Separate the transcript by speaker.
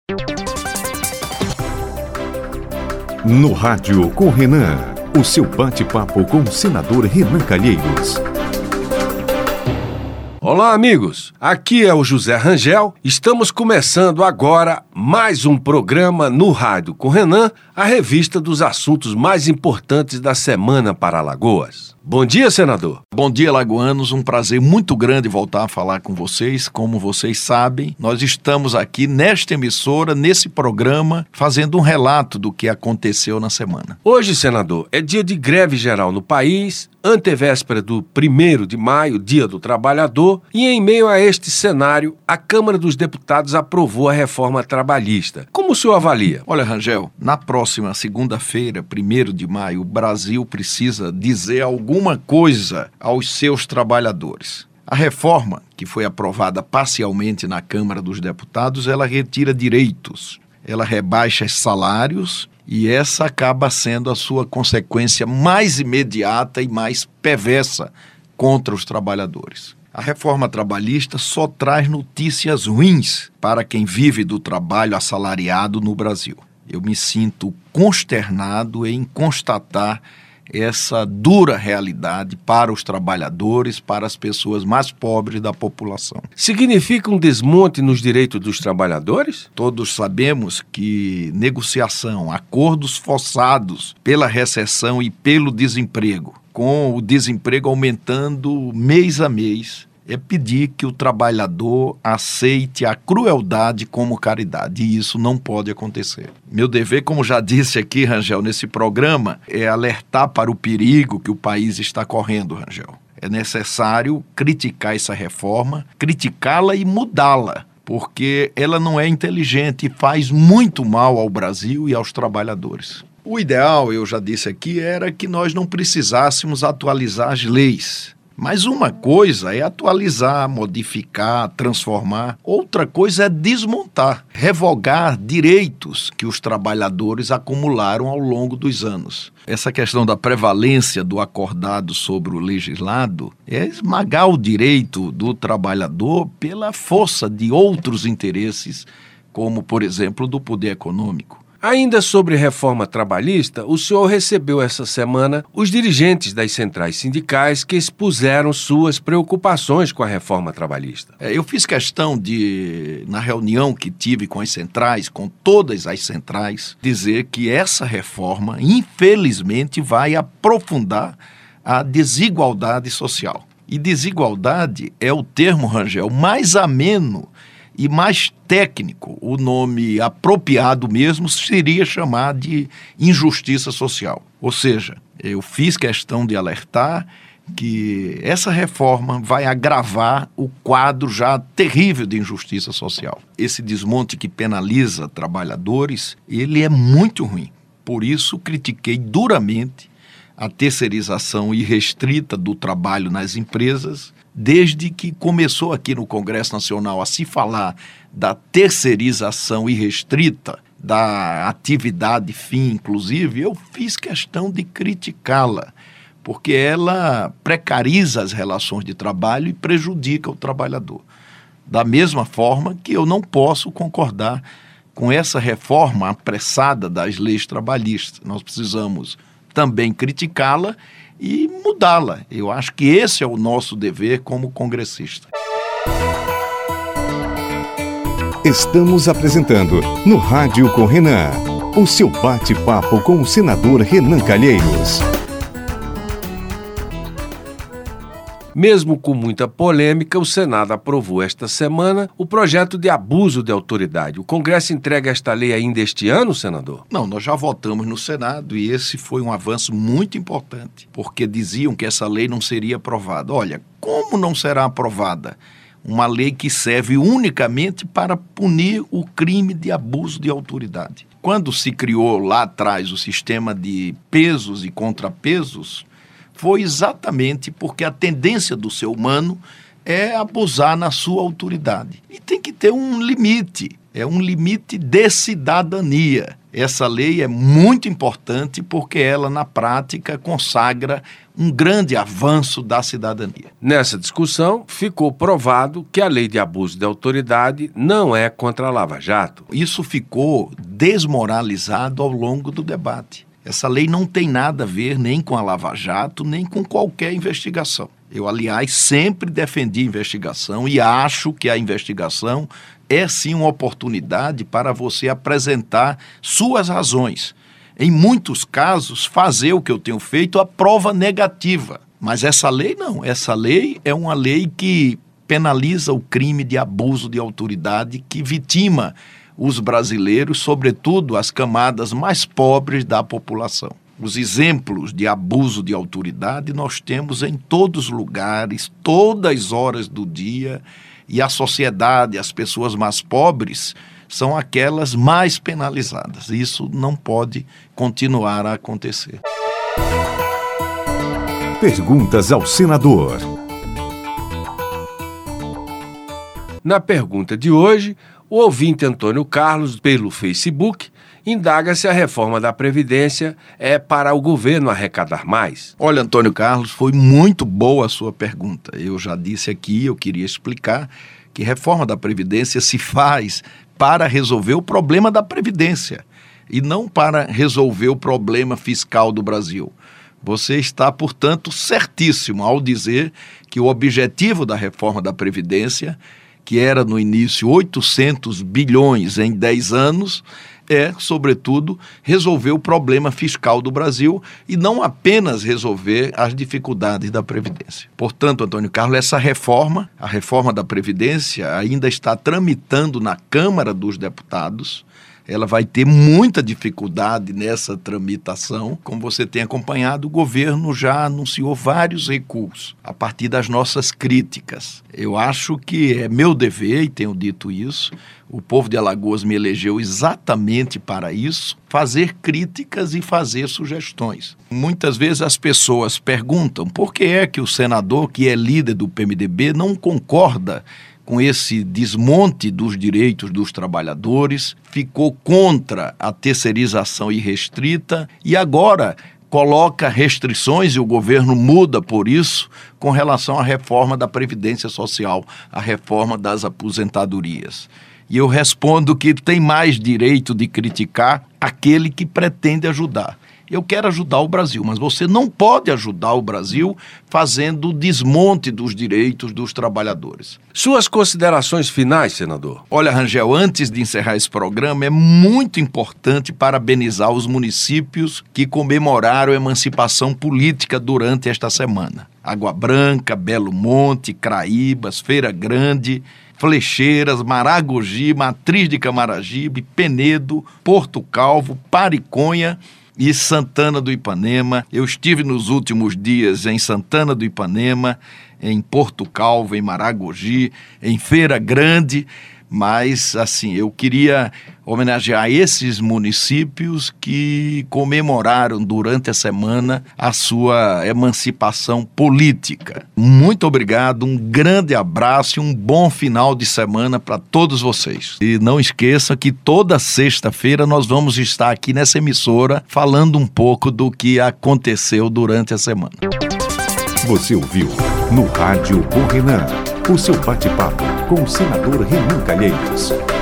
Speaker 1: No Rádio com Renan, o seu bate-papo com o senador Renan Calheiros.
Speaker 2: Olá, amigos. Aqui é o José Rangel. Estamos começando agora mais um programa no Rádio com Renan, a revista dos assuntos mais importantes da semana para Alagoas. Bom dia, senador.
Speaker 3: Bom dia, alagoanos. Um prazer muito grande voltar a falar com vocês. Como vocês sabem, nós estamos aqui nesta emissora, nesse programa, fazendo um relato do que aconteceu na semana.
Speaker 2: Hoje, senador, é dia de greve geral no país, antevéspera do 1º de maio, Dia do Trabalhador, e em meio a este cenário, a Câmara dos Deputados aprovou a reforma trabalhista. Como o senhor avalia?
Speaker 3: Olha, Rangel, na próxima segunda-feira, 1º de maio, o Brasil precisa dizer alguma coisa aos seus trabalhadores. A reforma, que foi aprovada parcialmente na Câmara dos Deputados, ela retira direitos, ela rebaixa salários e essa acaba sendo a sua consequência mais imediata e mais perversa contra os trabalhadores. A reforma trabalhista só traz notícias ruins para quem vive do trabalho assalariado no Brasil. Eu me sinto consternado em constatar essa dura realidade para os trabalhadores, para as pessoas mais pobres da população.
Speaker 2: Significa um desmonte nos direitos dos trabalhadores?
Speaker 3: Todos sabemos que negociação, acordos forçados pela recessão e pelo desemprego, com o desemprego aumentando mês a mês, é pedir que o trabalhador aceite a crueldade como caridade, e isso não pode acontecer. Meu dever, como já disse aqui, Rangel, nesse programa, é alertar para o perigo que o país está correndo, Rangel. É necessário criticar essa reforma, criticá-la e mudá-la, porque ela não é inteligente e faz muito mal ao Brasil e aos trabalhadores. O ideal, eu já disse aqui, era que nós não precisássemos atualizar as leis. Mas uma coisa é atualizar, modificar, transformar. Outra coisa é desmontar, revogar direitos que os trabalhadores acumularam ao longo dos anos. Essa questão da prevalência do acordado sobre o legislado é esmagar o direito do trabalhador pela força de outros interesses, como, por exemplo, do poder econômico.
Speaker 2: Ainda sobre reforma trabalhista, o senhor recebeu essa semana os dirigentes das centrais sindicais que expuseram suas preocupações com a reforma trabalhista.
Speaker 3: Eu fiz questão de, na reunião que tive com as centrais, com todas as centrais, dizer que essa reforma, infelizmente, vai aprofundar a desigualdade social. E desigualdade é o termo, Rangel, mais ameno e mais técnico. O nome apropriado mesmo seria chamar de injustiça social. Ou seja, eu fiz questão de alertar que essa reforma vai agravar o quadro já terrível de injustiça social. Esse desmonte que penaliza trabalhadores, ele é muito ruim. Por isso, critiquei duramente a terceirização irrestrita do trabalho nas empresas, desde que começou aqui no Congresso Nacional a se falar da terceirização irrestrita, da atividade fim, inclusive, eu fiz questão de criticá-la, porque ela precariza as relações de trabalho e prejudica o trabalhador. Da mesma forma que eu não posso concordar com essa reforma apressada das leis trabalhistas. Nós precisamos também criticá-la e mudá-la. Eu acho que esse é o nosso dever como congressista.
Speaker 1: Estamos apresentando no Rádio com Renan, o seu bate-papo com o senador Renan Calheiros.
Speaker 2: Mesmo com muita polêmica, o Senado aprovou esta semana o projeto de abuso de autoridade. O Congresso entrega esta lei ainda este ano, senador?
Speaker 3: Não, nós já votamos no Senado e esse foi um avanço muito importante, porque diziam que essa lei não seria aprovada. Olha, como não será aprovada uma lei que serve unicamente para punir o crime de abuso de autoridade? Quando se criou lá atrás o sistema de pesos e contrapesos, foi exatamente porque a tendência do ser humano é abusar na sua autoridade. E tem que ter um limite é um limite de cidadania. Essa lei é muito importante porque ela, na prática, consagra um grande avanço da cidadania.
Speaker 2: Nessa discussão, ficou provado que a lei de abuso de autoridade não é contra a Lava Jato.
Speaker 3: Isso ficou desmoralizado ao longo do debate. Essa lei não tem nada a ver nem com a Lava Jato, nem com qualquer investigação. Eu, aliás, sempre defendi investigação e acho que a investigação é sim uma oportunidade para você apresentar suas razões. Em muitos casos, fazer o que eu tenho feito, a prova negativa. Mas essa lei não. Essa lei é uma lei que penaliza o crime de abuso de autoridade que vitima os brasileiros, sobretudo as camadas mais pobres da população. Os exemplos de abuso de autoridade nós temos em todos os lugares, todas as horas do dia, e a sociedade, as pessoas mais pobres, são aquelas mais penalizadas. Isso não pode continuar a acontecer.
Speaker 1: Perguntas ao senador.
Speaker 2: Na pergunta de hoje, o ouvinte Antônio Carlos, pelo Facebook, indaga se a reforma da Previdência é para o governo arrecadar mais.
Speaker 3: Olha, Antônio Carlos, foi muito boa a sua pergunta. Eu já disse aqui, eu queria explicar que reforma da Previdência se faz para resolver o problema da Previdência e não para resolver o problema fiscal do Brasil. Você está, portanto, certíssimo ao dizer que o objetivo da reforma da Previdência, que era no início 800 bilhões em 10 anos, é, sobretudo, resolver o problema fiscal do Brasil e não apenas resolver as dificuldades da Previdência. Portanto, Antônio Carlos, essa reforma, a reforma da Previdência, ainda está tramitando na Câmara dos Deputados. Ela vai ter muita dificuldade nessa tramitação. Como você tem acompanhado, o governo já anunciou vários recuos a partir das nossas críticas. Eu acho que é meu dever, e tenho dito isso, o povo de Alagoas me elegeu exatamente para isso, fazer críticas e fazer sugestões. Muitas vezes as pessoas perguntam por que é que o senador, que é líder do PMDB, não concorda com esse desmonte dos direitos dos trabalhadores, ficou contra a terceirização irrestrita e agora coloca restrições e o governo muda por isso com relação à reforma da Previdência Social, à reforma das aposentadorias. E eu respondo que tem mais direito de criticar aquele que pretende ajudar. Eu quero ajudar o Brasil, mas você não pode ajudar o Brasil fazendo o desmonte dos direitos dos trabalhadores.
Speaker 2: Suas considerações finais, senador?
Speaker 3: Olha, Rangel, antes de encerrar esse programa, é muito importante parabenizar os municípios que comemoraram a emancipação política durante esta semana. Água Branca, Belo Monte, Craíbas, Feira Grande, Flecheiras, Maragogi, Matriz de Camaragibe, Penedo, Porto Calvo, Pariconha e Santana do Ipanema. Eu estive nos últimos dias em Santana do Ipanema, em Porto Calvo, em Maragogi, em Feira Grande, mas assim, eu queria homenagear esses municípios que comemoraram durante a semana a sua emancipação política. Muito obrigado, um grande abraço e um bom final de semana para todos vocês. E não esqueça que toda sexta-feira nós vamos estar aqui nessa emissora falando um pouco do que aconteceu durante a semana.
Speaker 1: Você ouviu no Rádio com Renan, o seu bate-papo com o senador Renan Calheiros.